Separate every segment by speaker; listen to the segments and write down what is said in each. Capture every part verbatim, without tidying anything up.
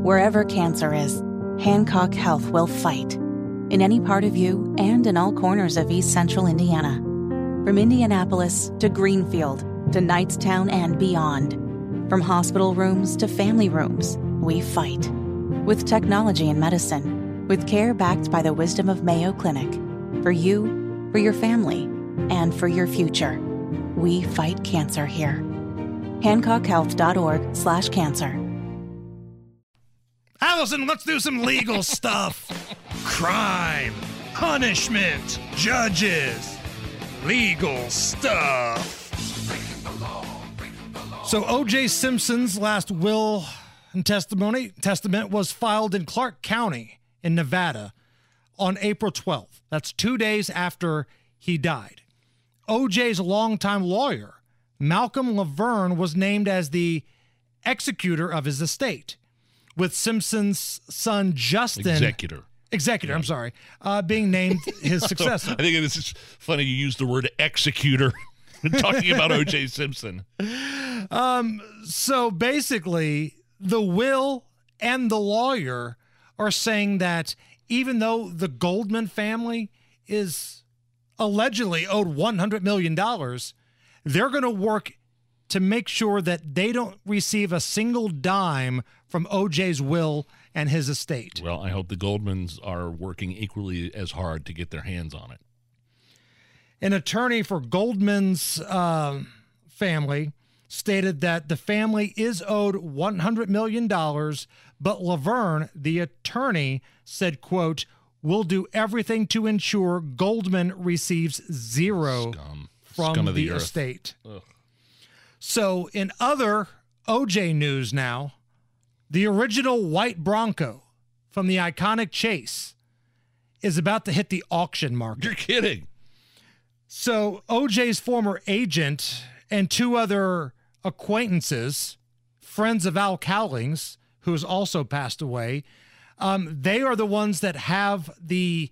Speaker 1: Wherever cancer is, Hancock Health will fight. In any part of you and in all corners of East Central Indiana. From Indianapolis to Greenfield to Knightstown and beyond. From hospital rooms to family rooms, we fight. With technology and medicine, with care backed by the wisdom of Mayo Clinic. For you, for your family, and for your future. We fight cancer here. Hancock Health dot org slash cancer.
Speaker 2: Allison, let's do some legal stuff. Crime, punishment, judges, legal stuff. So O J. Simpson's last will and testimony testament was filed in Clark County in Nevada on April twelfth. That's two days after he died. O J's longtime lawyer, Malcolm Laverne, was named as the executor of his estate, with Simpson's son Justin...
Speaker 3: Executor.
Speaker 2: Executor, yeah. I'm sorry, uh, being named his successor.
Speaker 3: I think it is funny you use the word executor talking about O J. Simpson.
Speaker 2: Um, so basically, the will and the lawyer are saying that even though the Goldman family is allegedly owed one hundred million dollars, they're going to work to make sure that they don't receive a single dime from O J's will and his estate.
Speaker 3: Well, I hope the Goldmans are working equally as hard to get their hands on it.
Speaker 2: An attorney for Goldman's uh, family stated that the family is owed one hundred million dollars, but Laverne, the attorney, said, quote, "We'll do everything to ensure Goldman receives zero
Speaker 3: Scum.
Speaker 2: from
Speaker 3: Scum of
Speaker 2: the,
Speaker 3: the earth.
Speaker 2: estate."
Speaker 3: Ugh.
Speaker 2: So in other O J news now, the original white Bronco from the iconic chase is about to hit the auction market.
Speaker 3: You're kidding.
Speaker 2: So O J's former agent and two other acquaintances, friends of Al Cowlings, who has also passed away, um, they are the ones that have the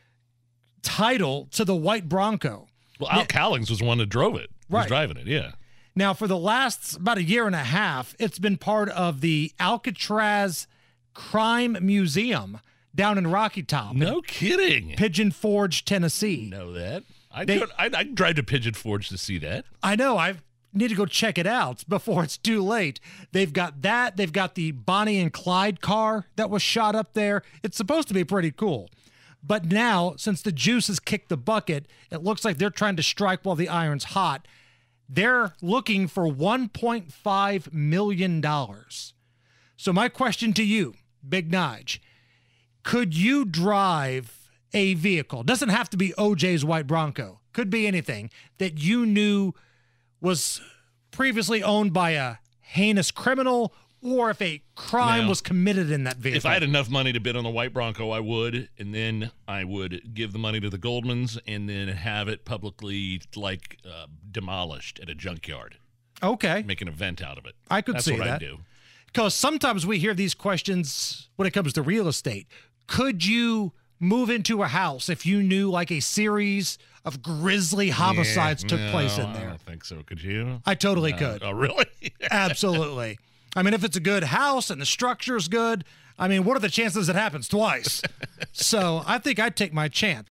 Speaker 2: title to the white Bronco.
Speaker 3: Well, Al Cowlings was the one that drove it. He
Speaker 2: Right.
Speaker 3: was driving it, yeah.
Speaker 2: Now, for the last about a year and a half, it's been part of the Alcatraz Crime Museum down in Rocky Top.
Speaker 3: No kidding.
Speaker 2: Pigeon Forge, Tennessee.
Speaker 3: Know that. I'd,
Speaker 2: They-
Speaker 3: go, I'd, I'd drive to Pigeon Forge to see that.
Speaker 2: I know. I need to go check it out before it's too late. They've got that. They've got the Bonnie and Clyde car that was shot up there. It's supposed to be pretty cool. But now, since the juice has kicked the bucket, it looks like they're trying to strike while the iron's hot. They're looking for one point five million dollars. So my question to you, Big Nige, could you drive a vehicle? Doesn't have to be O J's white Bronco. Could be anything that you knew was previously owned by a heinous criminal, or if a crime
Speaker 3: Now,
Speaker 2: was committed in that vehicle.
Speaker 3: If I had enough money to bid on the white Bronco, I would, and then I would give the money to the Goldmans and then have it publicly, like, uh, demolished at a junkyard.
Speaker 2: Okay.
Speaker 3: Make an event out of it.
Speaker 2: I could
Speaker 3: That's
Speaker 2: see
Speaker 3: what
Speaker 2: that.
Speaker 3: I'd do.
Speaker 2: Because sometimes we hear these questions when it comes to real estate. Could you move into a house if you knew like a series of grisly homicides
Speaker 3: Yeah,
Speaker 2: took
Speaker 3: no,
Speaker 2: place in
Speaker 3: I
Speaker 2: there?
Speaker 3: don't think so. Could you?
Speaker 2: I totally
Speaker 3: Uh,
Speaker 2: could.
Speaker 3: Oh, really?
Speaker 2: Absolutely. I mean, if it's a good house and the structure is good, I mean, what are the chances it happens twice? So I think I'd take my chance.